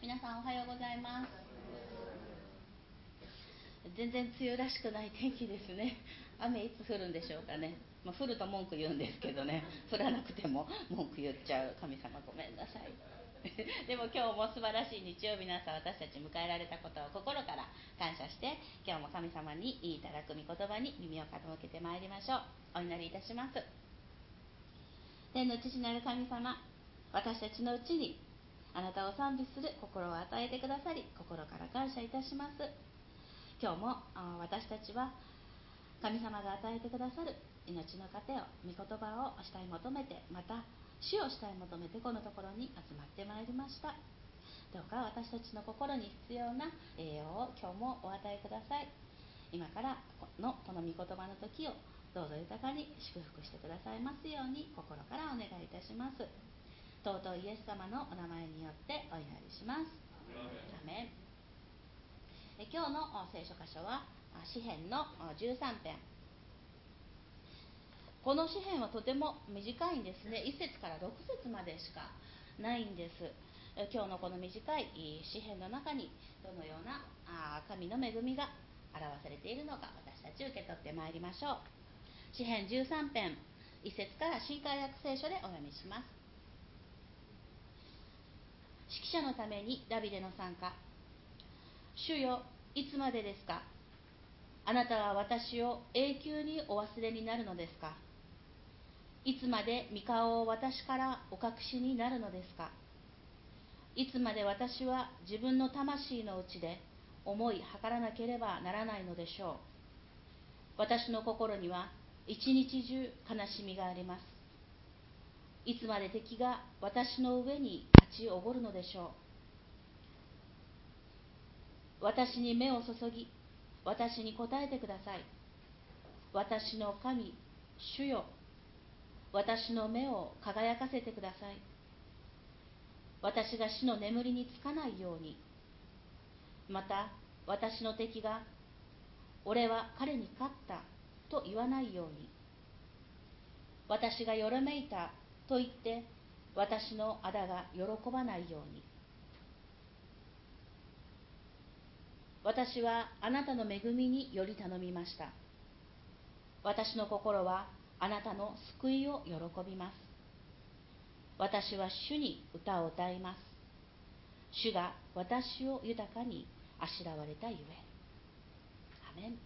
皆さんおはようございます。全然梅雨らしくない天気ですね。雨いつ降るんでしょうかね。降ると文句言うんですけどね、降らなくても文句言っちゃう。神様ごめんなさい。でも今日も素晴らしい日曜日の朝、私たち迎えられたことを心から感謝して、今日も神様にいただく御言葉に耳を傾けてまいりましょう。お祈りいたします。天の父なる神様、私たちのうちにあなたを賛美する心を与えてくださり、心から感謝いたします。今日も私たちは神様が与えてくださる命の糧を、御言葉を主体求めて、また主を主体求めてこのところに集まってまいりました。どうか私たちの心に必要な栄養を今日もお与えください。今からのこの御言葉の時をどうぞ豊かに祝福してくださいますように心からお願いいたします。尊いイエス様のお名前によってお祈りします。アメン。今日の聖書箇所は詩編の13編。この詩編はとても短いんですね。1節から6節までしかないんです。今日のこの短い詩編の中にどのような神の恵みが表されているのか、私たち受け取ってまいりましょう。詩編13編1節から新海訳聖書でお読みします。指揮者のためにダビデの賛歌。主よ、いつまでですか。あなたは私を永久にお忘れになるのですか。いつまで御顔を私からお隠しになるのですか。いつまで私は自分の魂の内で思い計らなければならないのでしょう。私の心には一日中悲しみがあります。いつまで敵が私の上に立ちおごるのでしょう。私に目を注ぎ、私に答えてください。私の神、主よ、私の目を輝かせてください。私が死の眠りにつかないように、また私の敵が、俺は彼に勝ったと言わないように、私がよろめいたと言って私の仇が喜ばないように。私はあなたの恵みにより頼みました。私の心はあなたの救いを喜びます。私は主に歌を歌います。主が私を豊かにあしらわれたゆえ。アメン。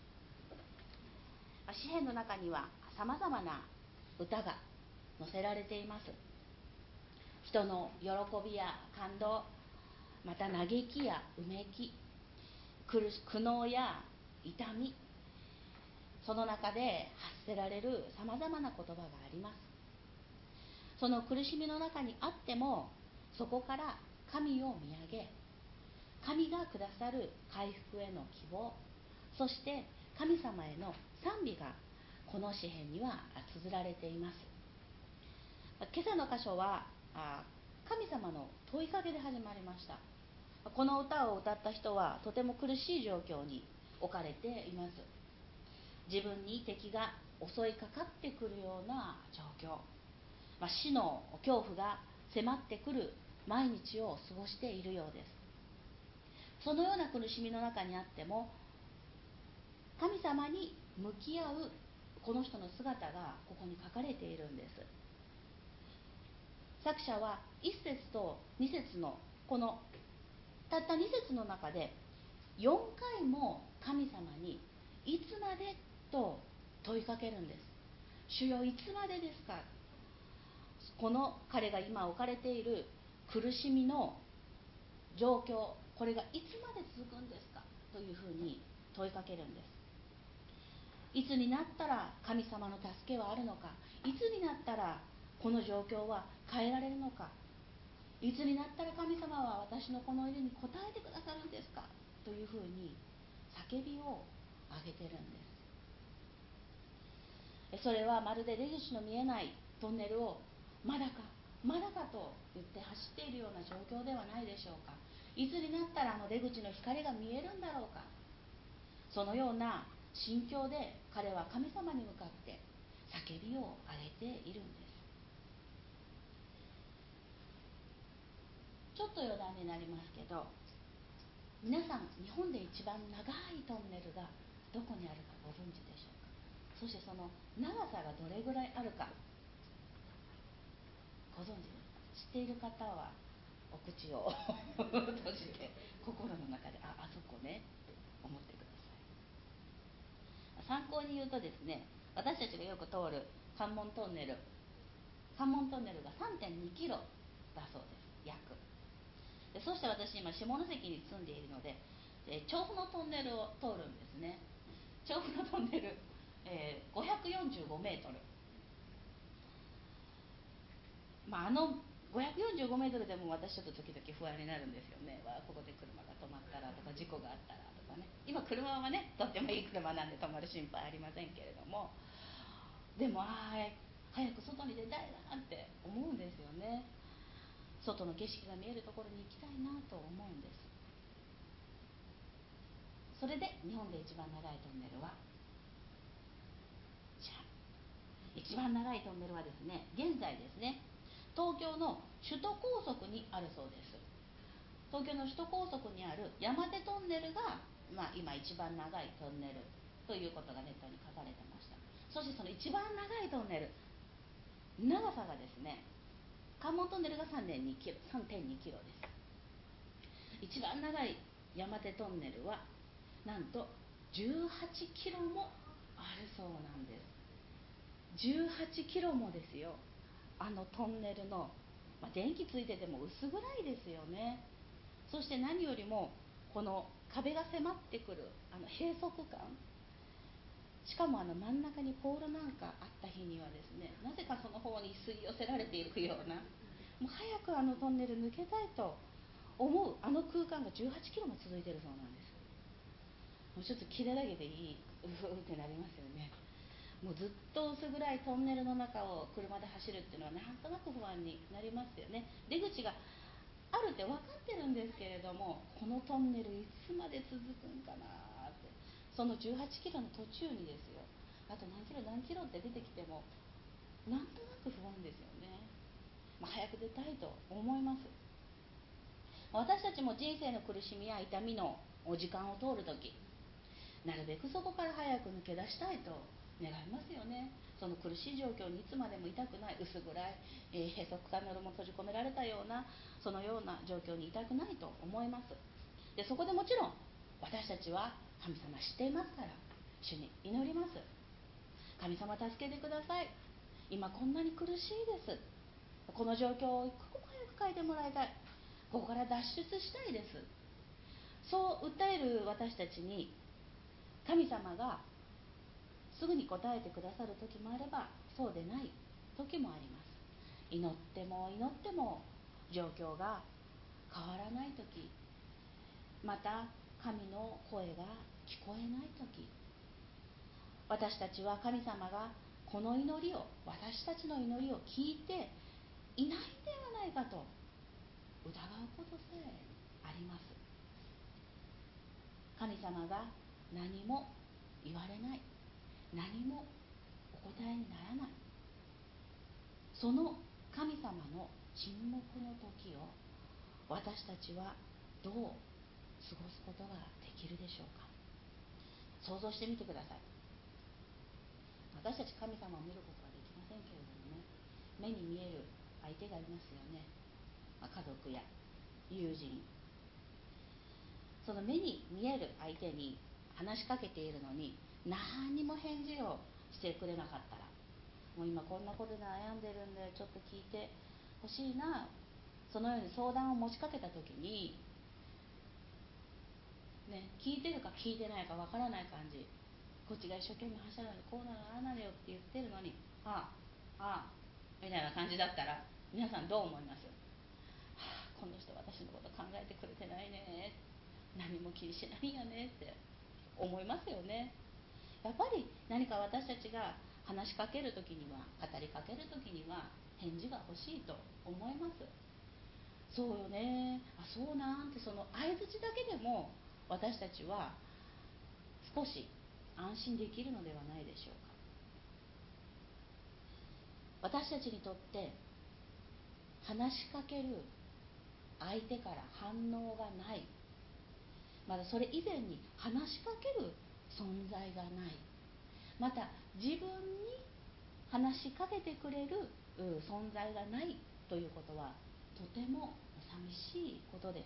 詩編の中にはさまざまな歌が載せられています。人の喜びや感動、また嘆きやうめき、苦悩や痛み、その中で発せられるさまざまな言葉があります。その苦しみの中にあっても、そこから神を見上げ、神がくださる回復への希望、そして神様への賛美がこの詩編には綴られています。今朝の箇所は神様の問いかけで始まりました。この歌を歌った人はとても苦しい状況に置かれています。自分に敵が襲いかかってくるような状況、死の恐怖が迫ってくる毎日を過ごしているようです。そのような苦しみの中にあっても、神様に向き合うこの人の姿がここに書かれているんです。作者は1節と2節のこのたった2節の中で4回も神様にいつまでと問いかけるんです。主よ、いつまでですか。この彼が今置かれている苦しみの状況、これがいつまで続くんですかというふうに問いかけるんです。いつになったら神様の助けはあるのか、いつになったらこの状況は変えられるのか、いつになったら神様は私のこの祈りに応えてくださるんですかというふうに叫びを上げてるんです。それはまるで出口の見えないトンネルをまだかまだかと言って走っているような状況ではないでしょうか。いつになったら出口の光が見えるんだろうか。そのような心境で彼は神様に向かって叫びを上げているんです。ちちょっと余談になりますけど、皆さん日本で一番長いトンネルがどこにあるかご存知でしょうか。そしてその長さがどれぐらいあるかご存知ですか。知っている方はお口を閉じて心の中であそこねって思ってください。参考に言うとですね、私たちがよく通る関門トンネルが 3.2 キロだそうです、約。でそして私今下関に住んでいるので、調布のトンネルを通るんですね。調布のトンネル、545メートル、545メートルでも私ちょっと時々不安になるんですよね。ここで車が止まったらとか事故があったらとかね。今車はねとってもいい車なんで止まる心配ありませんけれども、でも早く外に出たいなって思うんですよね。外の景色が見えるところに行きたいなと思うんです。それで日本で一番長いトンネルは一番長いトンネルはですね、現在ですね、東京の首都高速にあるそうです。東京の首都高速にある山手トンネルが、今一番長いトンネルということがネットに書かれてました。そしてその一番長いトンネル、長さがですね、関門トンネルが 3.2 キロです。一番長い山手トンネルはなんと18キロもあるそうなんです。18キロもですよ。あのトンネルの、電気ついてても薄暗いですよね。そして何よりもこの壁が迫ってくる閉塞感、しかも真ん中にポールなんかあった日にはですね、なぜかその方に吸い寄せられていくような、もう早くあのトンネル抜けたいと思うあの空間が18キロも続いているそうなんです。もうちょっと切れだけでいい、ってなりますよね。もうずっと薄暗いトンネルの中を車で走るっていうのはなんとなく不安になりますよね。出口があるって分かってるんですけれども、このトンネルいつまで続くんかなって、その18キロの途中にですよ、あと何キロって出てきてもなんとなく不安ですよね。早く出たいと思います。私たちも人生の苦しみや痛みのお時間を通るとき、なるべくそこから早く抜け出したいと願いますよね。その苦しい状況にいつまでもいたくない、薄暗い、閉塞感のも閉じ込められたような、そのような状況にいたくないと思います。でそこでもちろん私たちは神様知っていますから、主に祈ります。神様助けてください、今こんなに苦しいです、この状況を一刻も早く変えてもらいたい、ここから脱出したいです、そう訴える私たちに神様がすぐに答えてくださる時もあれば、そうでない時もあります。祈っても祈っても状況が変わらない時、また神の声が聞こえない時、私たちは神様がこの祈りを、私たちの祈りを聞いていないんではないかと疑うことさえあります。神様が何も言われない、何もお答えにならない、その神様の沈黙の時を私たちはどう過ごすことができるでしょうか。想像してみてください。私たち神様を見ることはできませんけれどもね、目に見える相手がいますよね。家族や友人、その目に見える相手に話しかけているのに何にも返事をしてくれなかったら、もう今こんなことで悩んでるんでちょっと聞いてほしいな、そのように相談を持ちかけた時に、聞いてるか聞いてないかわからない感じ、こっちが一生懸命話したのにこうなのああなのよって言ってるのに、みたいな感じだったら皆さんどう思います？この人私のこと考えてくれてないね、何も気にしないんやねって思いますよね。やっぱり何か私たちが話しかけるときには、語りかけるときには返事が欲しいと思います。そうよね、そうなんて、その相槌だけでも私たちは少し安心できるのではないでしょうか。私たちにとって話しかける相手から反応がない、またそれ以前に話しかける存在がない、また自分に話しかけてくれる存在がないということはとても寂しいことです。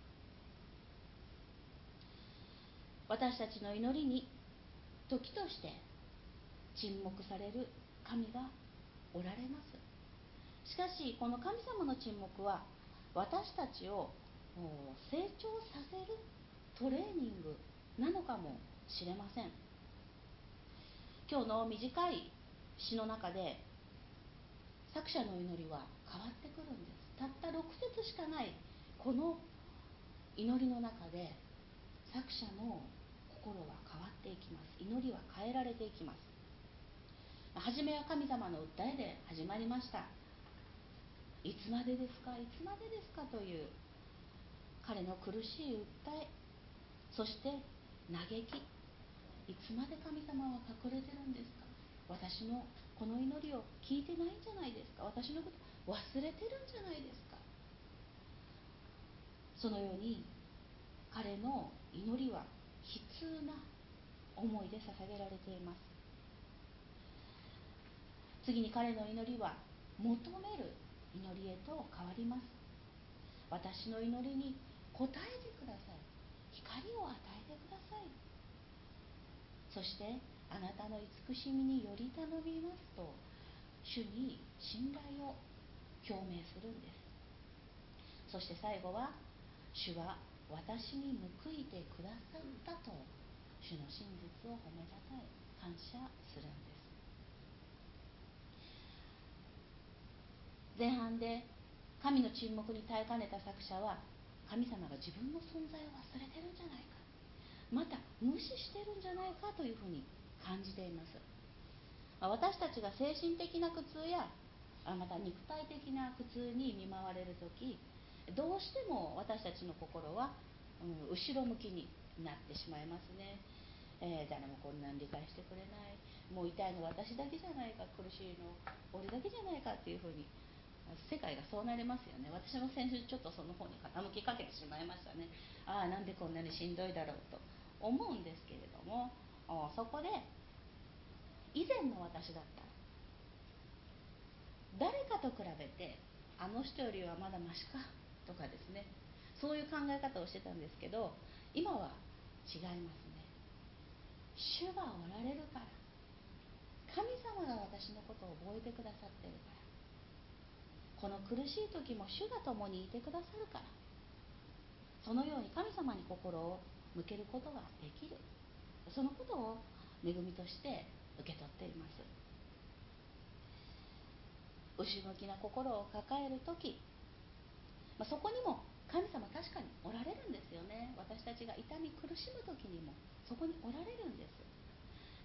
私たちの祈りに時として沈黙される神がおられます。しかしこの神様の沈黙は私たちを成長させるトレーニングなのかもしれません。今日の短い詩の中で作者の祈りは変わってくるんです。たった6節しかないこの祈りの中で作者の心は変わっていきます。祈りは変えられていきます。はじめは神様の訴えで始まりました。いつまでですか、いつまでですかという彼の苦しい訴え、そして嘆き、いつまで神様は隠れてるんですか、私のこの祈りを聞いてないんじゃないですか、私のこと忘れてるんじゃないですか。そのように彼の祈りは悲痛な思いで捧げられています。次に彼の祈りは求める祈りへと変わります。私の祈りに応えてください、光を与えてください、そしてあなたの慈しみにより頼みますと主に信頼を表明するんです。そして最後は主は私に報いてくださったと主の真実を褒めたたえ感謝するんです。前半で神の沈黙に耐えかねた作者は神様が自分の存在を忘れてるんじゃないか、また無視してるんじゃないかというふうに感じています。私たちが精神的な苦痛やまた肉体的な苦痛に見舞われるとき、どうしても私たちの心は、後ろ向きになってしまいますね。誰もこんなん理解してくれない、もう痛いの私だけじゃないか、苦しいの俺だけじゃないかっていうふうに世界がそうなりますよね。私も先週ちょっとその方に傾きかけてしまいましたね。なんでこんなにしんどいだろうと思うんですけれども、そこで以前の私だったら誰かと比べてあの人よりはまだマシかとかですね、そういう考え方をしてたんですけど、今は違いますね。主がおられるから、神様が私のことを覚えてくださってるから、この苦しい時も主が共にいてくださるから、そのように神様に心を向けることができる、そのことを恵みとして受け取っています。後ろ向きな心を抱える時、そこにも神様確かにおられるんですよね。私たちが痛み苦しむ時にもそこにおられるんです。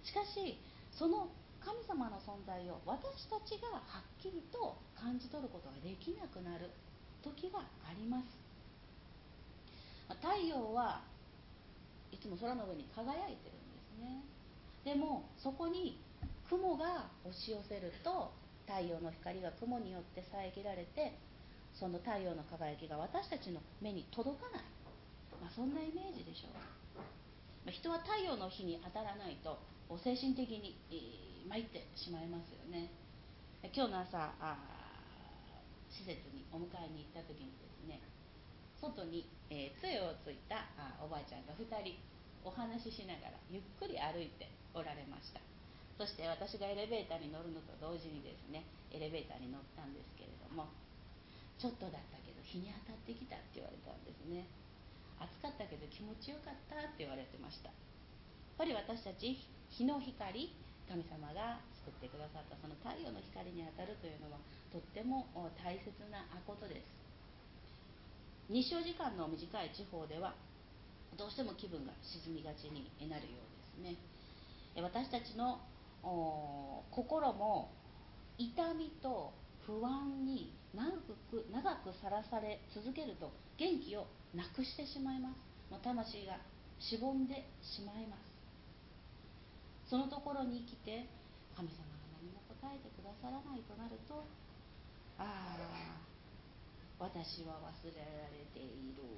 しかしその神様の存在を私たちがはっきりと感じ取ることができなくなる時があります。太陽はいつも空の上に輝いてるんですね。でもそこに雲が押し寄せると太陽の光が雲によって遮られて、その太陽の輝きが私たちの目に届かない、そんなイメージでしょう。人は太陽の日に当たらないと精神的に参ってしまいますよね。今日の朝施設にお迎えに行った時にですね、外に、杖をついたおばあちゃんが2人お話ししながらゆっくり歩いておられました。そして私がエレベーターに乗るのと同時にですね、エレベーターに乗ったんですけれども、ちょっとだったけど日に当たってきたって言われたんですね。暑かったけど気持ちよかったって言われてました。やっぱり私たち日の光、神様が作ってくださったその太陽の光に当たるというのはとっても大切なことです。日照時間の短い地方ではどうしても気分が沈みがちになるようですね。私たちの心も痛みと不安に長くさらされ続けると元気をなくしてしまいます。もう魂がしぼんでしまいます。そのところに生きて神様が何も答えてくださらないとなると、 私は忘れられている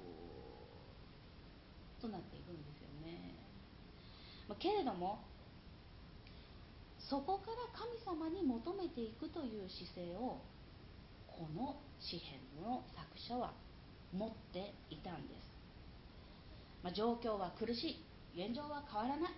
となっていくんですよね。けれどもそこから神様に求めていくという姿勢をこの詩編の作者は持っていたんです。状況は苦しい、現状は変わらない、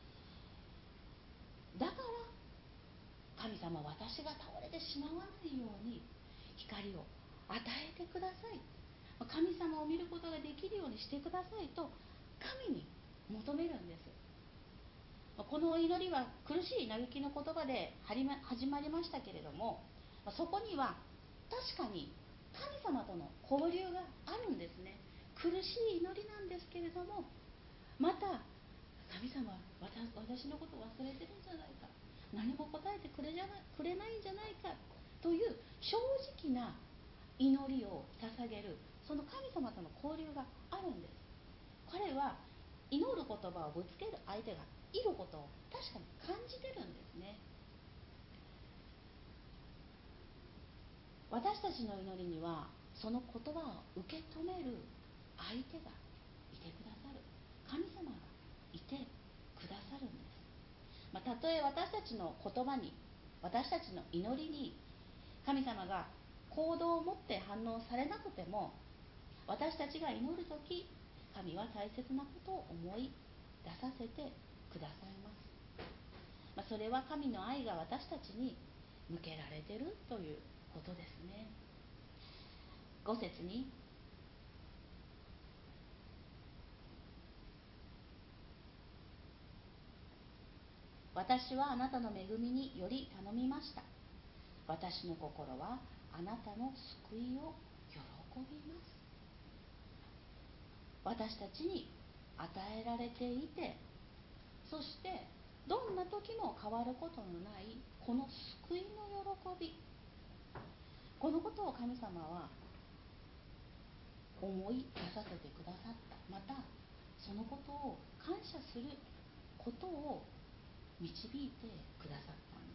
だから神様、私が倒れてしまわないように光を与えてください、神様を見ることができるようにしてくださいと神に求めるんです。この祈りは苦しい嘆きの言葉で始まりましたけれども、そこには確かに神様との交流があるんですね。苦しい祈りなんですけれども、また神様、私のことを忘れてるんじゃないか、何も答えてくれないんじゃないかという正直な祈りを捧げる、その神様との交流があるんです。彼は祈る言葉をぶつける相手がいることを確かに感じてるんですね。私たちの祈りにはその言葉を受け止める相手がいてくださる、神様がいてくださるんです。たとえ私たちの言葉に、私たちの祈りに神様が行動を持って反応されなくても、私たちが祈るとき、神は大切なことを思い出させてくださいます。それは神の愛が私たちに向けられているということですね。5節に、私はあなたの恵みにより頼みました。私の心はあなたの救いを喜びます。私たちに与えられていて、そしてどんな時も変わることのないこの救いの喜び、このことを神様は思い出させてくださった。またそのことを感謝することを導いてくださったんです。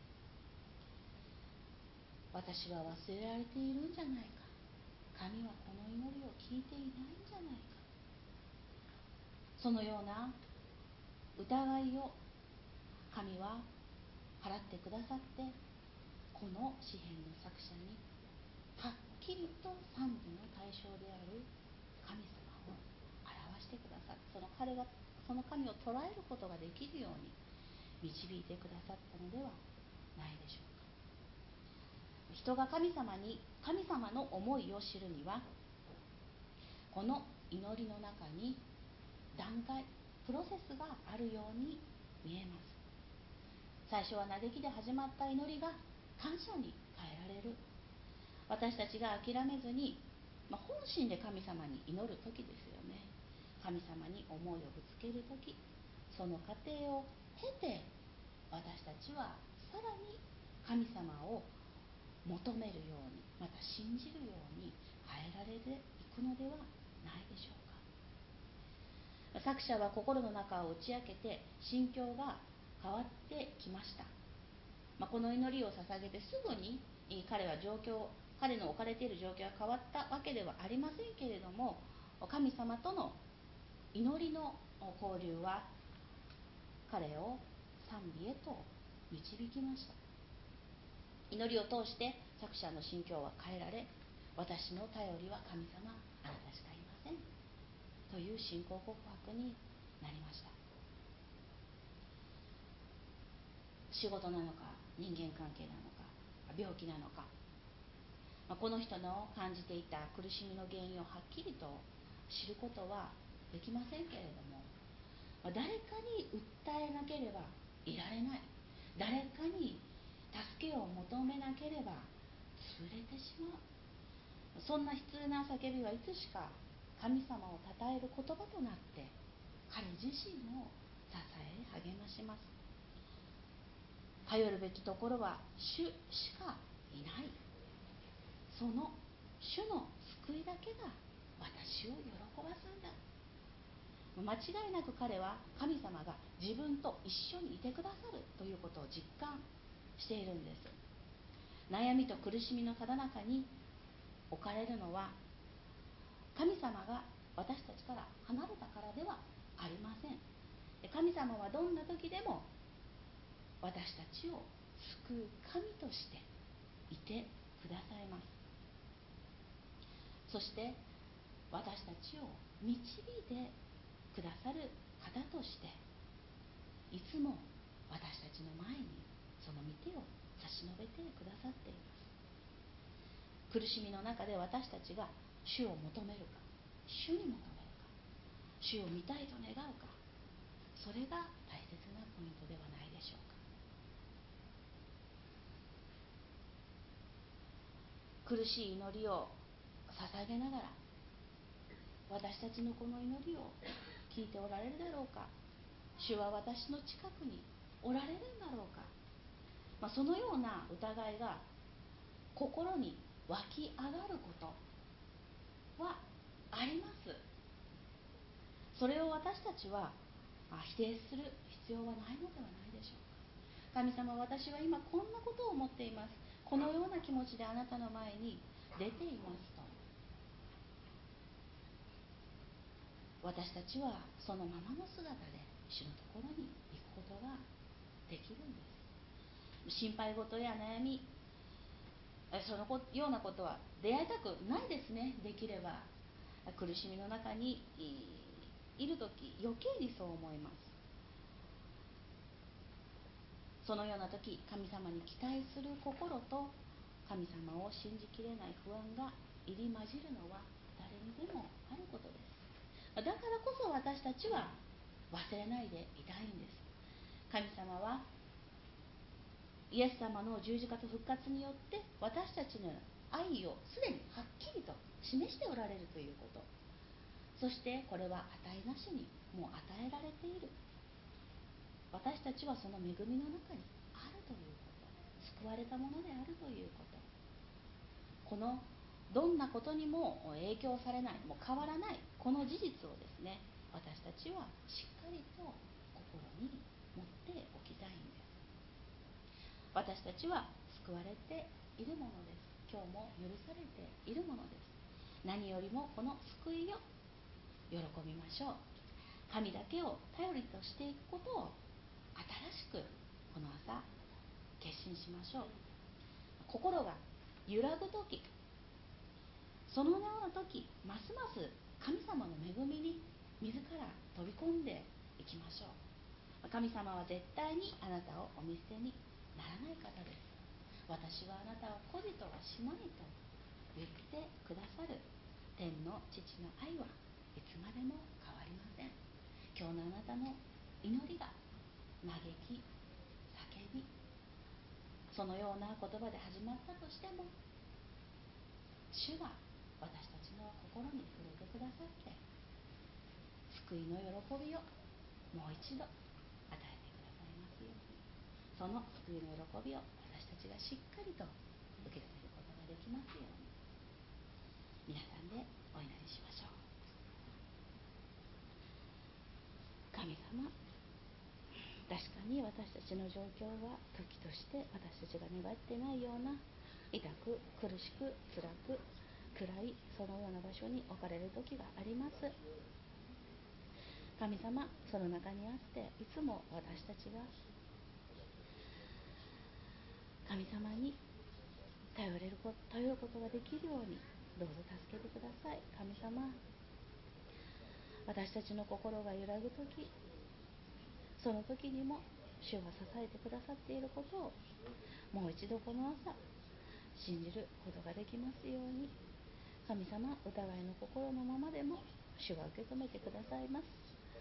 私は忘れられているんじゃないか、神はこの祈りを聞いていないんじゃないか、そのような疑いを神は払ってくださって、この詩編の作者にはっきりと賛美の対象である神様を表してくださって、その神を捉えることができるように導いてくださったのではないでしょうか。人が神様の思いを知るには、この祈りの中に段階、プロセスがあるように見えます。最初は嘆きで始まった祈りが感謝に変えられる。私たちが諦めずに、本心で神様に祈る時ですよね。神様に思いをぶつける時、その過程を経て私たちはさらに神様を求めるように、また信じるように変えられていくのではないでしょうか。作者は心の中を打ち明けて心境が変わってきました。この祈りを捧げてすぐに彼の置かれている状況が変わったわけではありませんけれども、神様との祈りの交流は彼を賛美へと導きました。祈りを通して作者の心境は変えられ、私の頼りは神様、あなたしかいませんという信仰告白になりました。仕事なのか、人間関係なのか、病気なのか、この人の感じていた苦しみの原因をはっきりと知ることはできませんけれども、誰かに訴えなければいられない、誰かに助けを求めなければ潰れてしまう、そんな悲痛な叫びはいつしか神様を称える言葉となって彼自身を支え励まします。頼るべきところは主しかいない、その主の救いだけが私を喜ばすんだ。間違いなく彼は神様が自分と一緒にいてくださるということを実感しているんです。悩みと苦しみのただ中に置かれるのは神様が私たちから離れたからではありません。神様はどんな時でも私たちを救う神としていてくださいます。そして私たちを導いてくださる方としていつも私たちの前にその御手を差し伸べてくださっています。苦しみの中で私たちが主を求めるか、主に求めるか、主を見たいと願うか、それが大切なポイントではないでしょうか。苦しい祈りを捧げながら、私たちのこの祈りを聞いておられるだろうか、主は私の近くにおられるんだろうか、そのような疑いが心に湧き上がることはあります。それを私たちは否定する必要はないのではないでしょうか。神様、私は今こんなことを思っています、このような気持ちであなたの前に出ていますと、私たちはそのままの姿で主のところに行くことができるんです。心配事や悩み、そのようなことは出会いたくないですね。できれば苦しみの中にいるとき余計にそう思います。そのようなとき、神様に期待する心と神様を信じきれない不安が入り混じるのは誰にでもあることです。だからこそ私たちは忘れないでいたいんです。神様はイエス様の十字架と復活によって私たちの愛をすでにはっきりと示しておられるということ、そしてこれは値なしにもう与えられている、私たちはその恵みの中にあるということ、救われたものであるということ、このどんなことにも影響されない、もう変わらないこの事実をですね、私たちはしっかりと心に持っておきたいんです。私たちは救われているものです。今日も許されているものです。何よりもこの救いを喜びましょう。神だけを頼りとしていくことを新しくこの朝決心しましょう。心が揺らぐとき、そのようなとき、ますます神様の恵みに自ら飛び込んでいきましょう。神様は絶対にあなたをお見捨てにならない方です。私はあなたを孤児とはしないと言ってくださる天の父の愛はいつまでも変わりません。今日のあなたの祈りが嘆き、叫び、そのような言葉で始まったとしても、主が私たちの心に触れてくださって救いの喜びをもう一度与えてくださいますように、その救いの喜びを私たちがしっかりと受け取ることができますように、皆さんでお祈りしましょう。神様、確かに私たちの状況は時として私たちが願ってないような痛く苦しく辛く暗いそのような場所に置かれる時があります。神様、その中にあっていつも私たちが神様に頼ることができるようにどうぞ助けてください。神様、私たちの心が揺らぐとき、その時にも主が支えてくださっていることをもう一度この朝信じることができますように、神様、疑いの心のままでも主が受け止めてくださいます。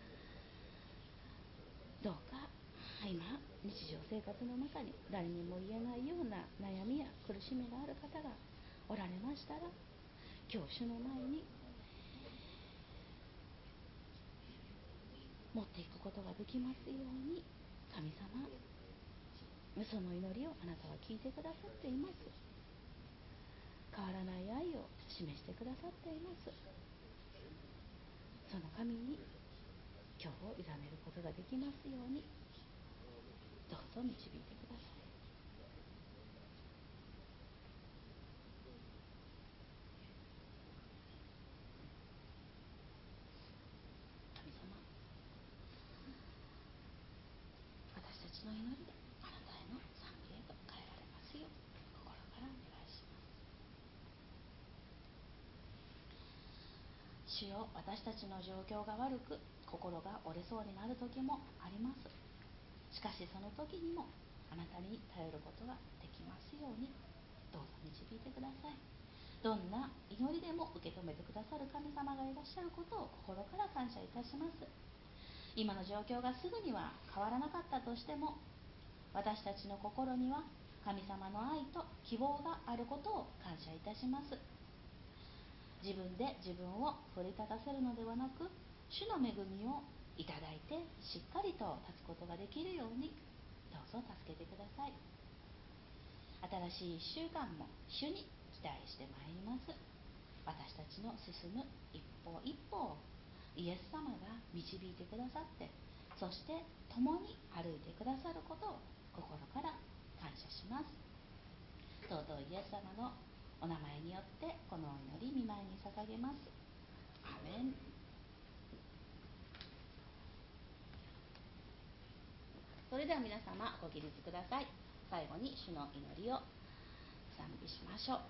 どうか今日常生活の中に誰にも言えないような悩みや苦しみがある方がおられましたら、今日主の前に持っていくことができますように、神様、その祈りをあなたは聞いてくださっています。変わらない愛を示してくださっています。その神に今日を委ねることができますように、どうぞ導いてください。 主よ、私たちの状況が悪く心が折れそうになる時もあります。しかしその時にもあなたに頼ることができますように、どうぞ導いてください。どんな祈りでも受け止めてくださる神様がいらっしゃることを心から感謝いたします。今の状況がすぐには変わらなかったとしても、私たちの心には神様の愛と希望があることを感謝いたします。自分で自分を奮い立たせるのではなく、主の恵みをいただいてしっかりと立つことができるように、どうぞ助けてください。新しい1週間も主に期待してまいります。私たちの進む一歩一歩をイエス様が導いてくださって、そして共に歩いてくださることを心から感謝します。尊いイエス様のお名前によってこのお祈り御前に捧げます。アメン。それでは皆様ご起立ください。最後に主の祈りを賛美しましょう。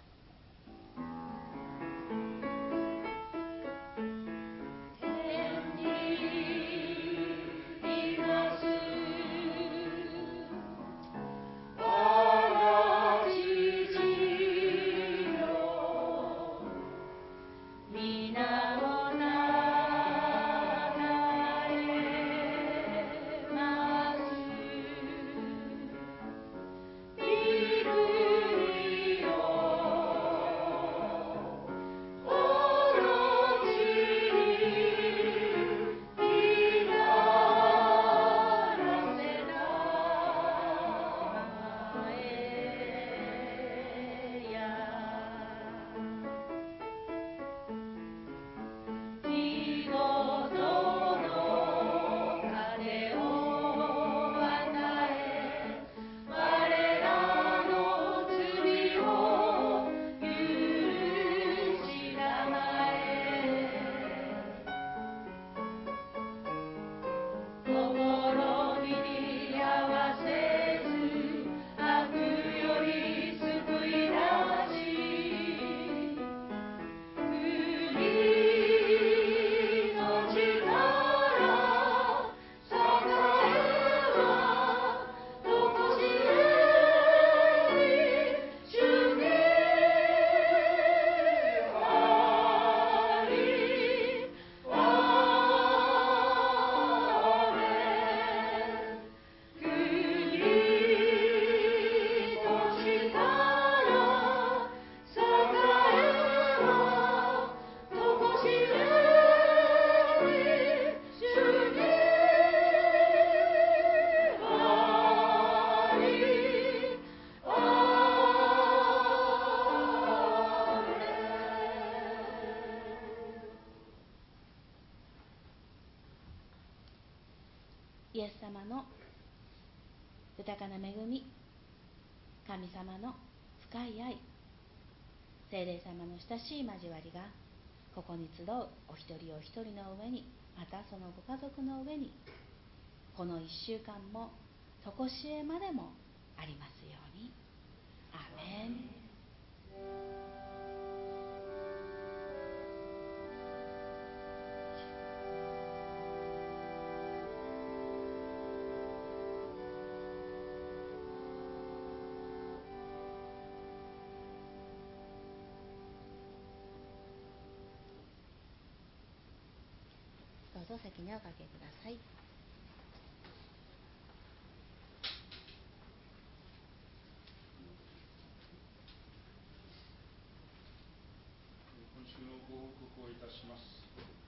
イエス様の豊かな恵み、神様の深い愛、聖霊様の親しい交わりがここに集うお一人お一人の上に、またそのご家族の上に、この1週間も常しえまでもありますように。アーメン。どうぞ席におかけください。 今週のご報告をいたします。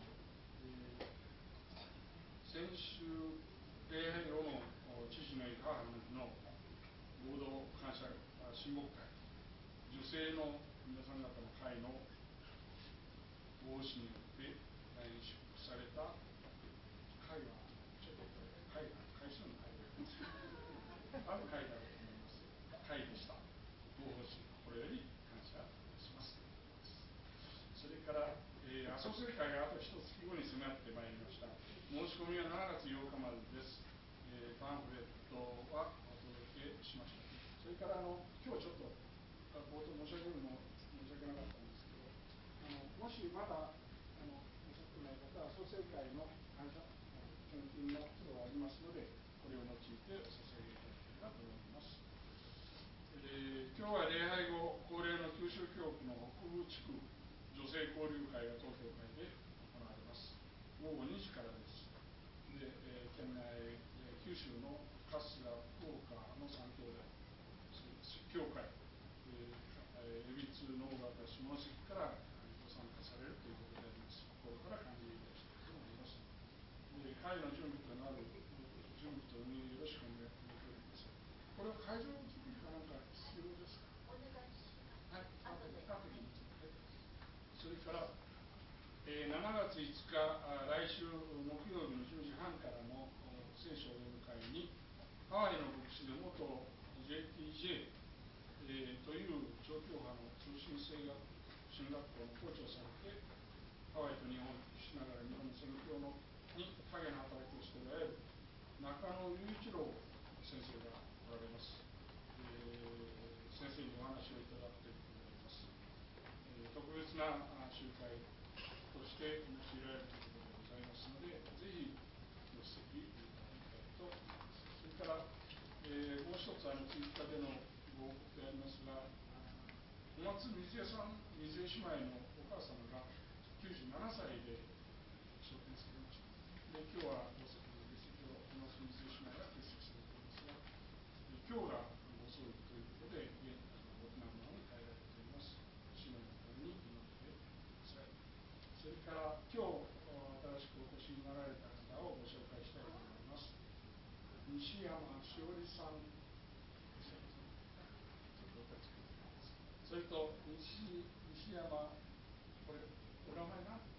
先週、礼拝路の知事の母の合同感謝親睦会、女性の皆さん方の会のご奉仕によって来年祝福された会は、ちょっとこれ、会数の会ある会だと思います。会でした。ご奉仕、これより感謝いたします。それから、阿蘇生会があと1月後に迫ってまいりました。申し込みは7月8日までです。パンフレットはお届けしました。それから今日ちょっと冒頭申し上げるの申し訳なかったんですけど、もしまだお生会の感謝献金の都度ありますので、これを用いてお捧げいただければと思います。今日は礼拝後、恒例の九州教区の北部地区女性交流会が東京会で行われます。午後2時からです。で、県内、九州の春日、福岡の3兄弟、教会、恵比寿、能形、下関からご参加されるということであります。心から歓迎いたしたいと思います。会の準備となる準備と運営よろしくお願いください。これは会場作りかなんか必要ですか？お願いします。はい、後でそれから、7月5日、来週木曜日の10時半からの聖書お出迎えに、ハワイの牧師で元 JTJ、という超教派の通信制学進学校の校長されて、ハワイと日本を行き来しながら日本の宣教に影の働きをしておられる中野雄一郎先生がおられます。先生にお話をいただくということであります。特別な集会として用いられるということでございますので、ぜひご出席いただきたいと思います。それから、もう一つツイッターでのご報告でありますが、小松水江さん、水江姉妹のお母様が97歳で昇天されました。で、今日はご席の欠席を小松水江姉妹が欠席されていますが、今日がご葬儀ということで、沖縄の方に帰られています。姉妹のために祈ってください。それから今日新しくお越しになられた方をご紹介したいと思います。西山しおりさん、それと西山、これお名前なんて